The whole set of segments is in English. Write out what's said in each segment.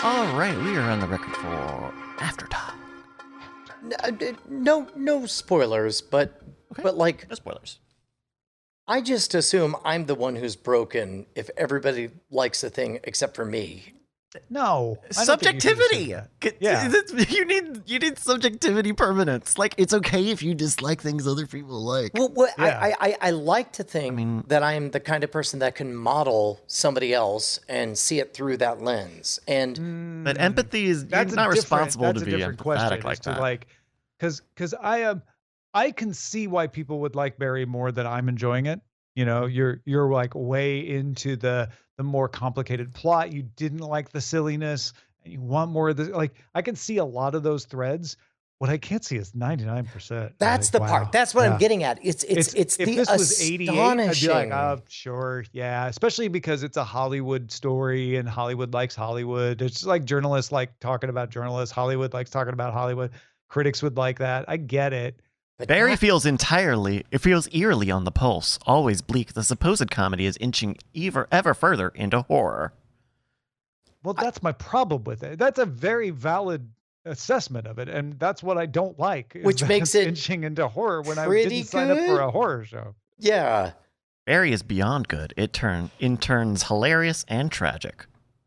All right, we are on the record for After Talk. No spoilers, but Okay. but like No spoilers. I just assume I'm the one who's broken if everybody likes a thing except for me. No. I don't think you should Subjectivity. assume that. Yeah. You need subjectivity permanence. Like, it's okay if you dislike things other people like. Well, Yeah. I like to think that I'm the kind of person that can model somebody else and see it through that lens. And But empathy is you're That's not a different, responsible that's to a be different empathetic question. like As to that. like, because I can see why people would like Barry more than I'm enjoying it. You know, you're like way into the more complicated plot. You didn't like the silliness, and you want more of the like. I can see a lot of those threads. What I can't see is 99%. that's Like, the wow. part. That's what Yeah. I'm getting at. It's If the this was 88, astonishing. I'd be like, oh, sure, yeah. Especially because it's a Hollywood story and Hollywood likes Hollywood. It's like journalists like talking about journalists. Hollywood likes talking about Hollywood. Critics would like that. I get it. But Barry not- feels eerily on the pulse, always bleak. The supposed comedy is inching ever further into horror. Well, that's my problem with it. That's a very valid assessment of it, and that's what I don't like. Is Which that makes it's it inching into horror when I pretty didn't sign up for good. a horror show. yeah. Barry is beyond good. It turns hilarious and tragic.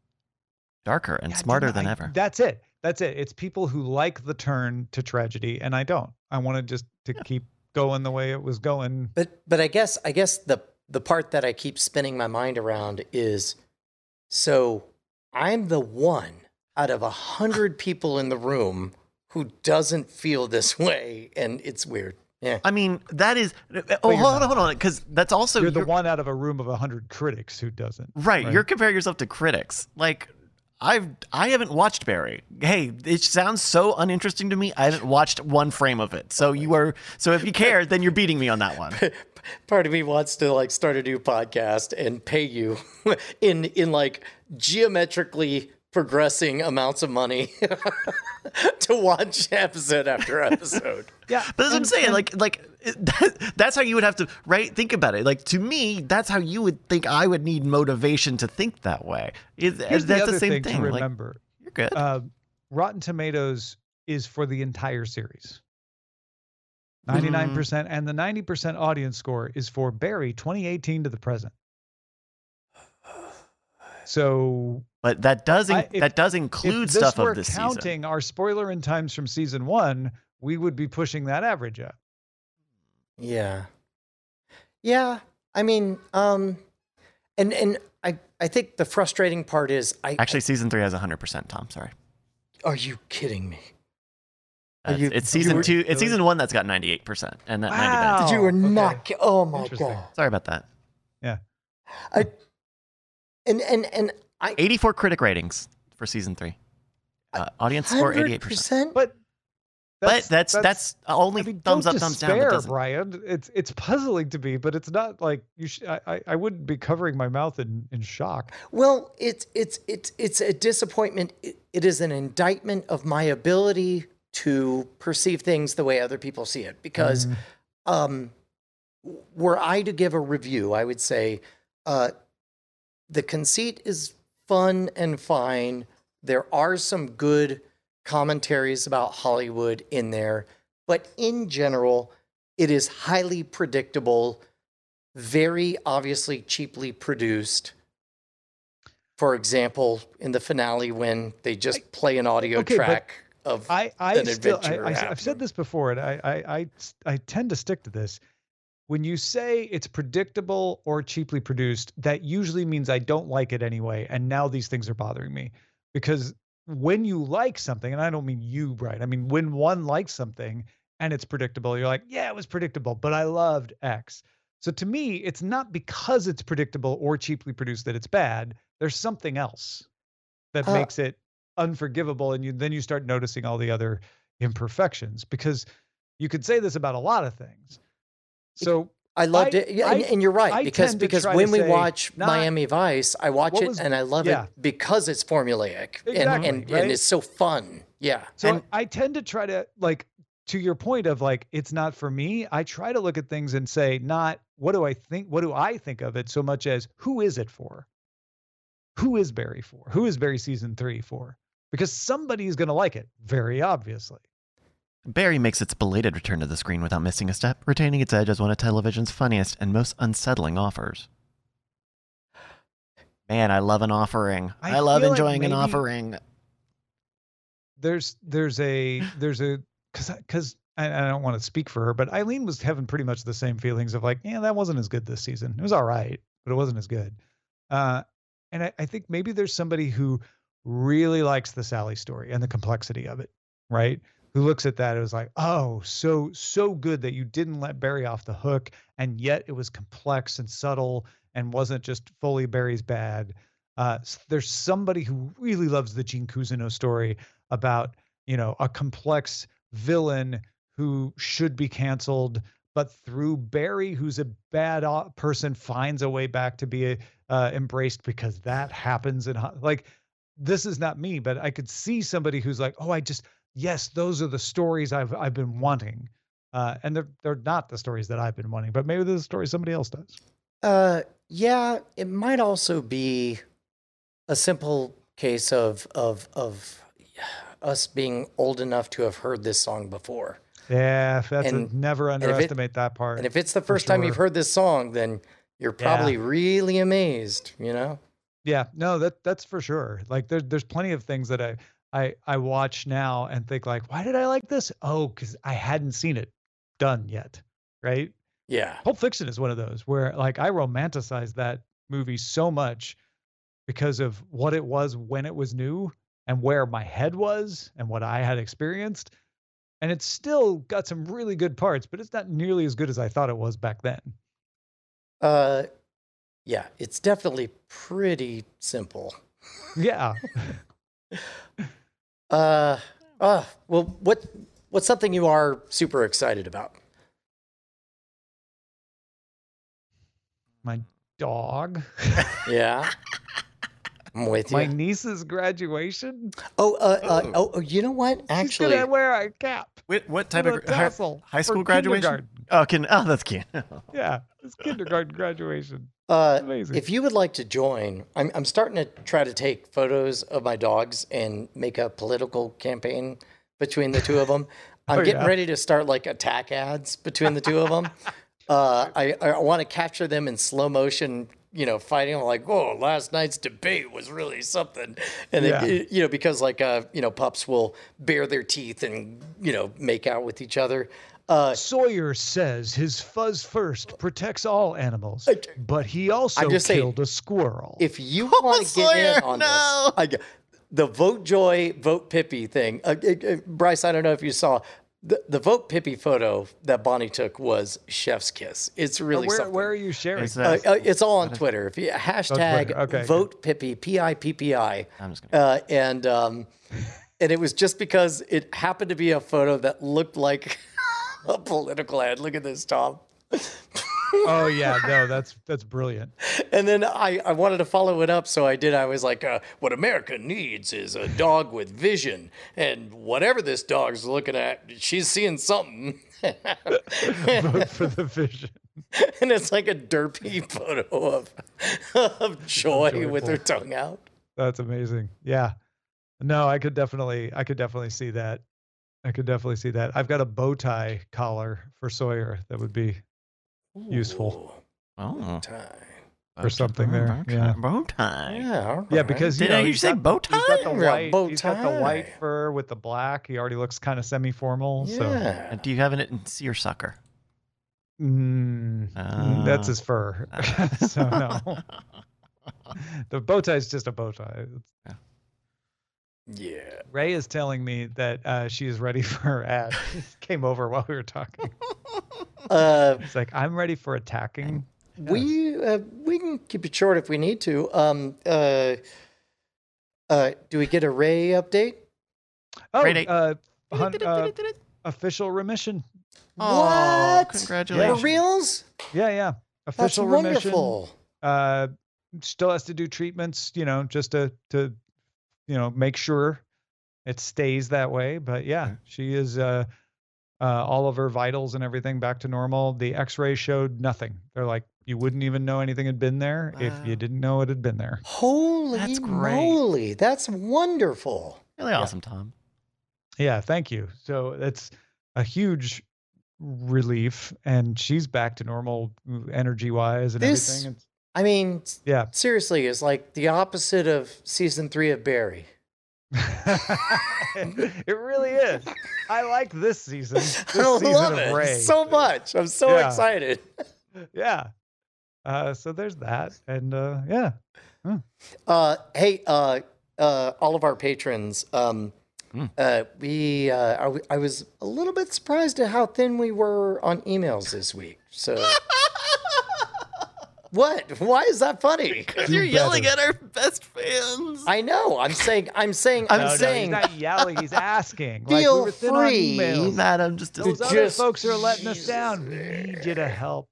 Darker and Yeah, smarter dude, than ever. That's it. That's it. It's people who like the turn to tragedy, and I don't. I want to just keep going the way it was going. But I guess the part that I keep spinning my mind around is, so I'm the one out of 100 people in the room who doesn't feel this way, and it's weird. Yeah. I mean, that is. you're Hold not. on, because that's also You're the one out of a room of 100 critics who doesn't. right. You're comparing yourself to critics. Like, I haven't watched Barry. Hey, it sounds so uninteresting to me. I haven't watched one frame of it. So if you care, then you're beating me on that one. Part of me wants to like start a new podcast and pay you in like geometrically progressing amounts of money to watch episode after episode. Yeah, But that's what I'm saying. That's how you would have to, right? Think about it. Like, to me, that's how you would think I would need motivation to think that way. Here's That's the other the same thing thing. to Like, remember. you're good. Rotten Tomatoes is for the entire series. 99%, and the 90% audience score is for Barry 2018 to the present. So But that does if include this stuff were of this season. counting our spoiler in times from season 1, we would be pushing that average up. Yeah. Yeah. I mean, and I think the frustrating part is Actually, season 3 has 100%. Tom, sorry. are you kidding me? It's season 2. It's season 1 that's got 98%, and that 90. Wow. You were okay. not. Oh my Interesting. god. Sorry about that. Yeah. And I 84 critic ratings for season 3. Audience score 88%. 100%. But That's only I mean, thumbs don't up, thumbs down. despair, That doesn't. Brian. It's puzzling to me, but it's not like you should. I wouldn't be covering my mouth in shock. Well, it's a disappointment. It is an indictment of my ability to perceive things the way other people see it. Because were I to give a review, I would say the conceit is fun and fine. There are some good commentaries about Hollywood in there, but in general, it is highly predictable, very obviously cheaply produced. For example, in the finale, when they just play an audio Okay, but track of an adventure I've happening. said this before, and I tend to stick to this. When you say it's predictable or cheaply produced, that usually means I don't like it anyway. And now these things are bothering me, because when you like something, and I don't mean you, Brian, I mean when one likes something and it's predictable, you're like, yeah, it was predictable, but I loved X. So to me, it's not because it's predictable or cheaply produced that it's bad. There's something else that makes it unforgivable, and then you start noticing all the other imperfections, because you could say this about a lot of things. So I loved it, yeah, and you're right, I because tend to try when to we say, watch not- Miami Vice, I watch What it was- and I love yeah. it because it's formulaic Exactly, and right? it's so fun. Yeah, So and I tend to try to, like, to your point of like, it's not for me. I try to look at things and say, not what do I think of it, so much as who is it for? Who is Barry for? Who is Barry season 3 for? because somebody is going to like it, very obviously. Barry makes its belated return to the screen without missing a step, retaining its edge as one of television's funniest and most unsettling offers. Man, I love an offering. I love feel like enjoying an maybe offering. There's because I don't want to speak for her, but Eileen was having pretty much the same feelings of like, yeah, that wasn't as good this season. It was all right, but it wasn't as good. And I think maybe there's somebody who really likes the Sally story and the complexity of it, right? Who looks at that and was like, oh, so good that you didn't let Barry off the hook, and yet it was complex and subtle and wasn't just fully Barry's bad. There's somebody who really loves the Gene Cousineau story about, a complex villain who should be canceled, but through Barry, who's a bad person, finds a way back to be embraced because that happens. And like, this is not me, but I could see somebody who's like, oh, yes, those are the stories I've been wanting. And they're not the stories that I've been wanting, but maybe they're the stories somebody else does. Yeah, it might also be a simple case of us being old enough to have heard this song before. Yeah, never underestimate that part. And if it's the first time you've heard this song, then you're probably really amazed, Yeah, no, that's for sure. Like there's plenty of things that I watch now and think like, why did I like this? Oh, because I hadn't seen it done yet, right? Yeah. Pulp Fiction is one of those where like I romanticized that movie so much because of what it was when it was new and where my head was and what I had experienced. And it's still got some really good parts, but it's not nearly as good as I thought it was back then. Yeah, it's definitely pretty simple. Yeah. Well, what's something you are super excited about? My dog. Yeah. I'm with you. My niece's graduation. You know what? Actually, she's gonna wear a cap. What type of high school graduation? Kindergarten. Oh, that's cute. Yeah, it's kindergarten graduation. Amazing. If you would like to join, I'm starting to try to take photos of my dogs and make a political campaign between the two of them. I'm getting ready to start like attack ads between the two of them. I want to capture them in slow motion, fighting. I'm like, whoa, last night's debate was really something. And then, because like, pups will bare their teeth and, make out with each other. Sawyer says his fuzz first protects all animals, but he also killed a squirrel. If you want to get in on this, the Vote Joy, Vote Pippi thing, Bryce, I don't know if you saw, the Vote Pippi photo that Bonnie took was chef's kiss. It's really something. Where are you sharing? It's all on Twitter. If you hashtag Vote Pippi, Pippi. I'm just gonna. And it was just because it happened to be a photo that looked like a political ad. Look at this, Tom. Oh yeah, no, that's brilliant. And then I wanted to follow it up, so I did. I was like, what America needs is a dog with vision, and whatever this dog's looking at, she's seeing something. Vote for the vision. And it's like a derpy photo of Joy with her tongue out. That's amazing. Yeah. No, I could definitely see that. I've got a bow tie collar for Sawyer that would be useful. Oh, bow tie. For something there. Yeah. Bow tie. Yeah. All right. Yeah, because Did I hear you say bow tie? He's got the white. Bow He's got the tie. white fur with the black. He already looks kind of semi-formal. So. Yeah. Do you have it in your sucker? That's his fur. So no. The bow tie is just a bow tie. Yeah. Ray is telling me that she is ready for her ad. She came over while we were talking. It's like, I'm ready for attacking. We can keep it short if we need to. Do we get a Ray update? Oh, official remission. What? Congratulations. For reals? Yeah. That's Official remission. wonderful. Still has to do treatments, just to make sure it stays that way. But yeah, she is all of her vitals and everything back to normal. The X-ray showed nothing. They're like, you wouldn't even know anything had been there if you didn't know it had been there. Holy That's great. moly. That's wonderful. Really awesome, Tom. Yeah, thank you. So that's a huge relief, and she's back to normal energy wise and This- everything. It's, I mean, yeah. seriously, is like the opposite of season 3 of Barry. It really is. I like this season. This I season love of it Ray. so much. I'm so Yeah. excited. Yeah. So there's that, and yeah. Hey, all of our patrons. I was a little bit surprised at how thin we were on emails this week. So, what? Why is that funny? Because Do you're yelling better. at our best fans. I know. I'm saying. No, he's not yelling. He's asking. Like, Feel we were thin on free. emails. Madam, just Those other Just- folks are letting us down. We need you to help.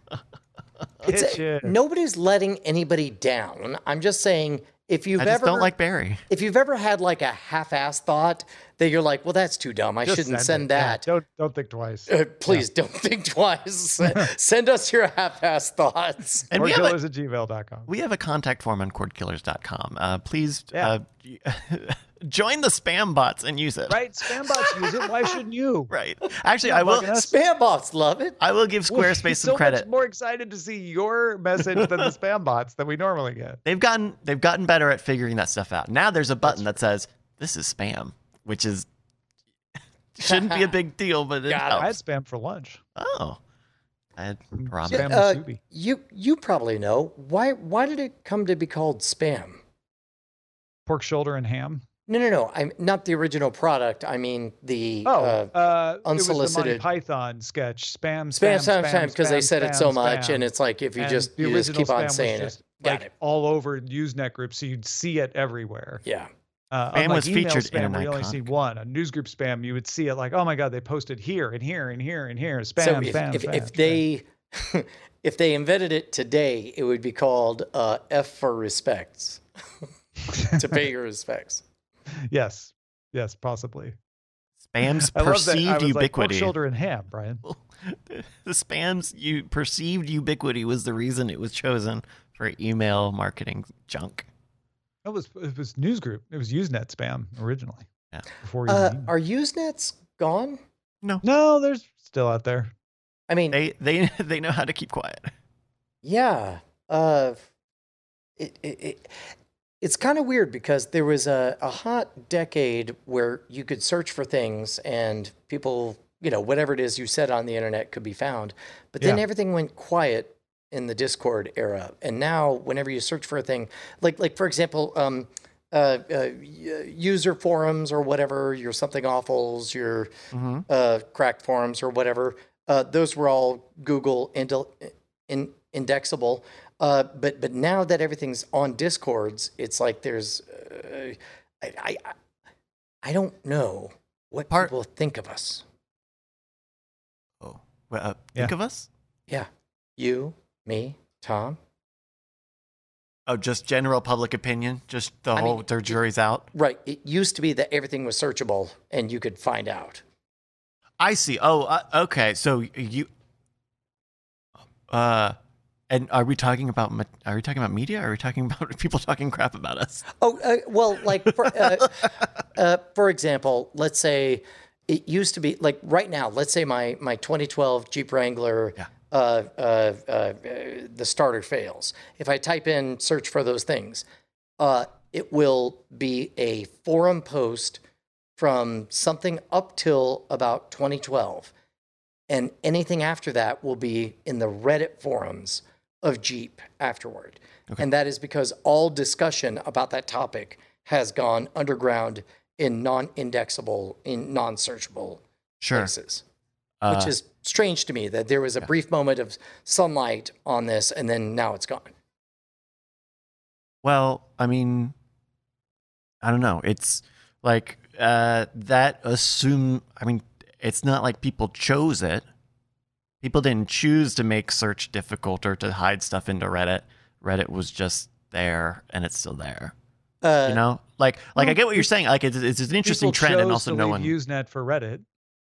It's nobody's letting anybody down. I'm just saying, if you've I just ever don't like Barry. if you've ever had like a half-assed thought that you're like, well, that's too dumb. I Just shouldn't it. send Yeah, that. don't think twice. Please don't think twice. Send us your half-assed thoughts. And we have, a, Cordkillers@gmail.com. we have a contact form on cordkillers.com. Please Yeah. join the spam bots and use it. Right? Spam bots use it. Why shouldn't you? Right. Actually, You're I will. bugging us. Spam bots love it. I will give We're Squarespace so some credit. much more excited to see your message than the spam bots that we normally get. They've gotten better at figuring that stuff out. Now there's a button that says this is spam, which is shouldn't be a big deal, but it Got it. I had helps. spam for lunch. Oh, I had ramen. Spam Uh, musubi. you probably know why did it come to be called spam? Pork shoulder and ham. No. I'm not the original product. I mean the It was the Monty unsolicited- Python sketch. Spam, spam because they said it so spam, much, spam. and it's like if you And just the you just original keep spam on was saying it. just, Got like it. all over Usenet groups, so you'd see it everywhere. Yeah. Spam Unlike was email featured in spam, an where you only see iconic- one. A newsgroup spam, you would see it like, oh my god, they posted here and here and here and here. Spam, So spam, if spam. if they if they invented it today, it would be called F for respects. To pay your respects. yes, possibly. Spam's I love that. I perceived was like, pork ubiquity. shoulder and ham, Brian. The spam's perceived ubiquity was the reason it was chosen for email marketing junk. It was Newsgroup. It was Usenet spam originally. Yeah. Before even Are Usenets gone? no, they're still out there. I mean, They know how to keep quiet. yeah. It's kind of weird because there was a hot decade where you could search for things and people, whatever it is you said on the internet could be found. But then Yeah. everything went quiet in the Discord era. And now whenever you search for a thing, like for example, user forums or whatever, your something awfuls, your cracked forums or whatever, those were all Google indexable. But now that everything's on Discords, it's like there's I don't know what people think of us. Oh, well, think of us? Yeah, you, me, Tom. Oh, just general public opinion? Just their jury's out? Right. It used to be that everything was searchable and you could find out. I see. Oh, okay. So you, and are we talking about media? Or are we talking about people talking crap about us? Oh, well, like for example, let's say it used to be like right now. Let's say my 2012 Jeep Wrangler, the starter fails. If I type in search for those things, it will be a forum post from something up till about 2012, and anything after that will be in the Reddit forums of Jeep afterward. Okay. And that is because all discussion about that topic has gone underground in non-indexable, in non-searchable places, which is strange to me that there was a brief moment of sunlight on this and then now it's gone. Well, I mean, I don't know. It's like that assume, I mean, it's not like people chose it. People didn't choose to make search difficult or to hide stuff into Reddit. Reddit was just there and it's still there. Like I get what you're saying. Like it's an interesting trend, and also no one Usenet for Reddit.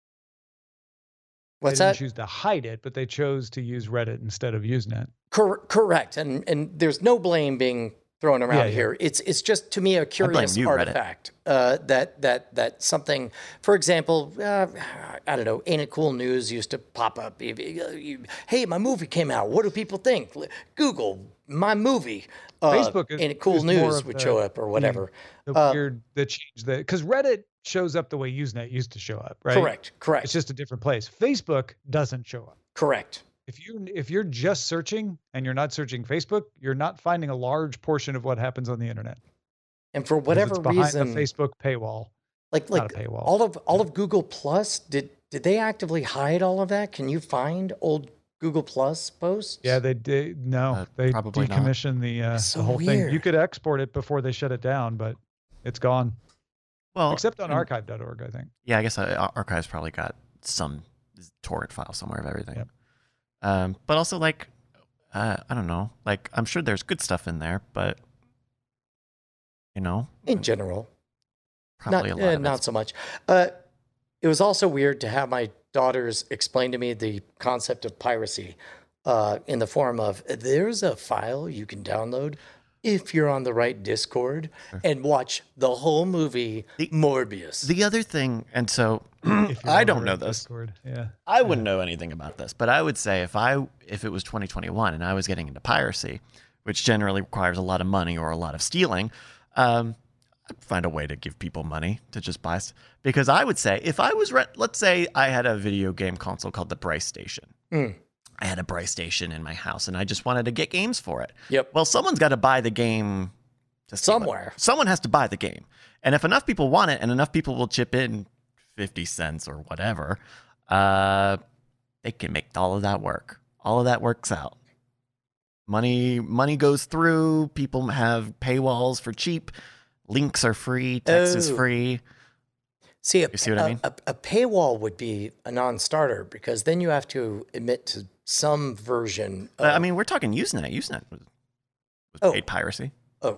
What's they didn't that? choose to hide it, but they chose to use Reddit instead of Usenet. Correct, and there's no blame being throwing around Yeah. here. It's just to me a curious you, Reddit. artifact. That something, for example, I don't know, Ain't It Cool News used to pop up. Hey, my movie came out. What do people think? Google my movie. Facebook Ain't It Cool is more News of would the- show up or whatever. The weird, the change that, because Reddit shows up the way Usenet used to show up, right? Correct. It's just a different place. Facebook doesn't show up. Correct. If you're just searching and you're not searching Facebook, you're not finding a large portion of what happens on the internet. And for Because whatever it's behind reason, the Facebook paywall. like not a paywall. all of Google Plus, did they actively hide all of that? Can you find old Google Plus posts? Yeah, they did. No, they probably not. decommissioned the So whole thing. You weird. could export it before they shut it down, but it's gone. Well, Except on and- archive.org, I think. Yeah, I guess Archive's probably got some torrent file somewhere of everything. Yep. But also, like, I don't know. Like, I'm sure there's good stuff in there, but you know, In general, probably a lot of not it's so much. It was also weird to have my daughters explain to me the concept of piracy in the form of there's a file you can download if you're on the right Discord and watch the whole movie Morbius. the other thing. And so If you're I on don't the know right this. Discord. Yeah. I wouldn't know anything about this, but I would say if it was 2021 and I was getting into piracy, which generally requires a lot of money or a lot of stealing, I'd find a way to give people money to just buy. Because I would say if I was, let's say I had a video game console called the Bryce Station. I had a Bryce Station in my house and I just wanted to get games for it. Yep. Well, someone's got to buy the game to steal it. Somewhere. Someone has to buy the game. And if enough people want it and enough people will chip in 50 cents or whatever, they can make all of that work. All of that works out. Money goes through. People have paywalls for cheap. Links are free. Text is Oh. free. See, You see what I mean? a paywall would be a non-starter because then you have to admit to some version of, I mean, we're talking Usenet. Usenet was Oh. paid piracy.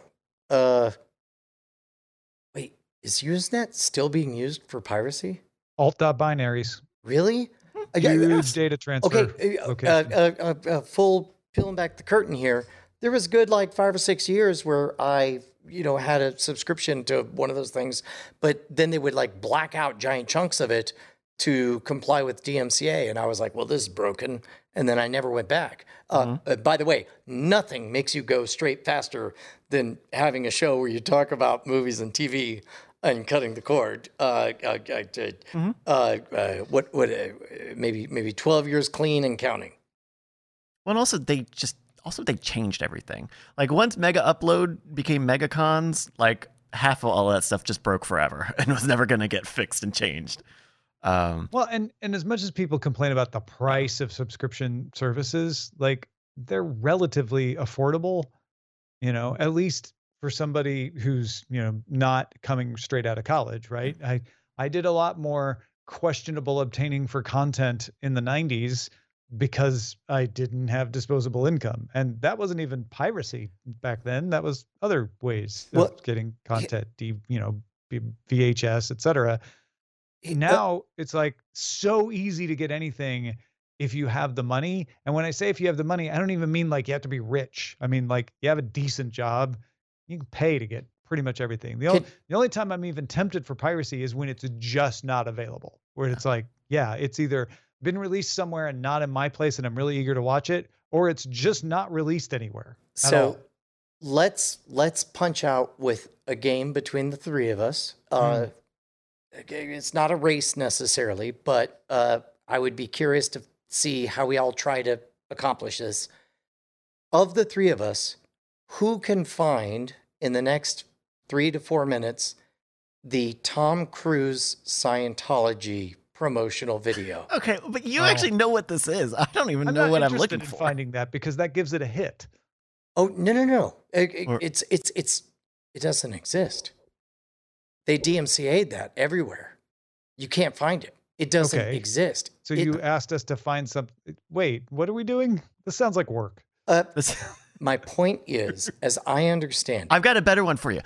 wait, is Usenet still being used for piracy? Alt.binaries. Really? Huge data transfer. Okay, location. full peeling back the curtain here. There was good like 5 or 6 years where I, had a subscription to one of those things, but then they would like black out giant chunks of it to comply with DMCA, and I was like, well, this is broken, and then I never went back. By the way, nothing makes you go straight faster than having a show where you talk about movies and TV and cutting the cord. Maybe 12 years clean and counting. Well, and also they changed everything. Like once Mega Upload became MegaCons, like half of all of that stuff just broke forever and was never going to get fixed and changed. Well, and as much as people complain about the price of subscription services, like they're relatively affordable, at least for somebody who's, not coming straight out of college, right? I did a lot more questionable obtaining for content in the 90s because I didn't have disposable income. And that wasn't even piracy back then. That was other ways of getting content, VHS, et cetera. Now it's like so easy to get anything if you have the money. And when I say if you have the money, I don't even mean like you have to be rich. I mean like you have a decent job, you can pay to get pretty much everything. The only time I'm even tempted for piracy is when it's just not available, where it's like, yeah, it's either been released somewhere and not in my place and I'm really eager to watch it, or it's just not released anywhere at all. So let's punch out with a game between the three of us. It's not a race necessarily, but I would be curious to see how we all try to accomplish this. Of the three of us, who can find in the next 3 to 4 minutes the Tom Cruise Scientology promotional video? Okay, but you actually know what this is. I don't even know what I'm looking in for. finding that because that gives it a hit. Oh, no. It doesn't exist. They DMCA'd that everywhere. You can't find it. It doesn't exist. So you asked us to find something. Wait, what are we doing? This sounds like work. My point is, as I understand, I've got a better one for you.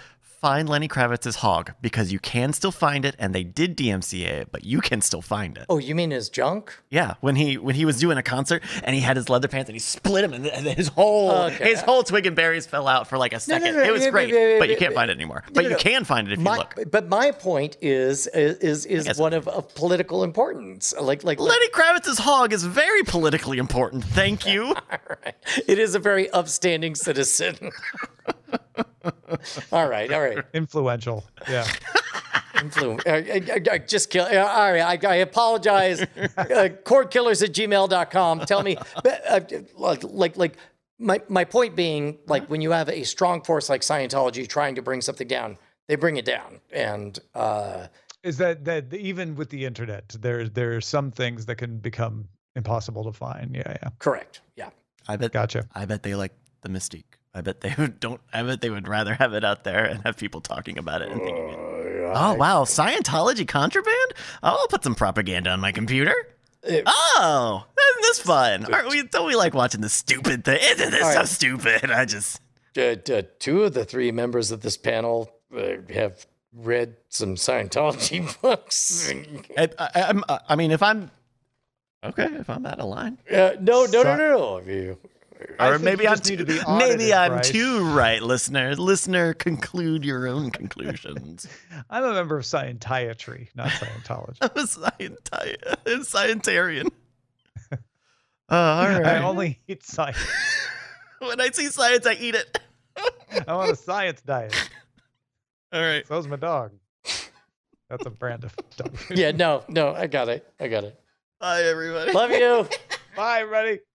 find Lenny Kravitz's hog because you can still find it, and they did DMCA it, but you can still find it. Oh, you mean his junk? Yeah, when he was doing a concert and he had his leather pants and he split him and his whole twig and berries fell out for like a second. It was great, but you can't find it anymore. But you can find it if you look. But my point is one of political importance. Like Lenny Kravitz's hog is very politically important. Thank you. All right. It is a very upstanding citizen. All right. Influential. Yeah. I just kill. All right. I apologize. Cordkillers@gmail.com. Tell me, like my point being, like when you have a strong force like Scientology trying to bring something down, they bring it down. And is that even with the internet, there are some things that can become impossible to find. Yeah. Correct. Yeah. Gotcha. I bet they like the mystique. I bet they would rather have it out there and have people talking about it and thinking it. Oh wow, Scientology contraband? I'll put some propaganda on my computer. Oh, isn't this fun? Don't we like watching this stupid thing? Isn't this so stupid? I just 2 of the 3 members of this panel have read some Scientology books. I mean, if I'm out of line. No. Or maybe I'm Bryce. too right, listener. Listener, conclude your own conclusions. I'm a member of Scientiatry, not Scientology. I'm a Scientarian. All right. I only eat science. When I see science, I eat it. I'm on a science diet. All right. So's my dog. That's a brand of dog food. Yeah, no, I got it. Bye, everybody. Love you. Bye, everybody.